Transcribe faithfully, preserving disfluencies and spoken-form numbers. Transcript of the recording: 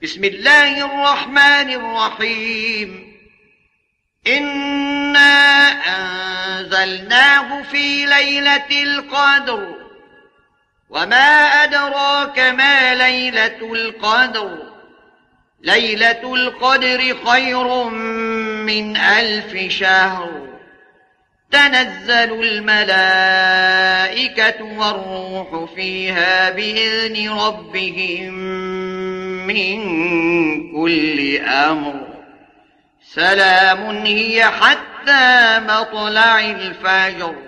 بسم الله الرحمن الرحيم. إنا أنزلناه في ليلة القدر وما أدراك ما ليلة القدر ليلة القدر خير من ألف شهر تنزل الملائكة والروح فيها بإذن ربهم من كل أمر سلام هي حتى مطلع الفجر.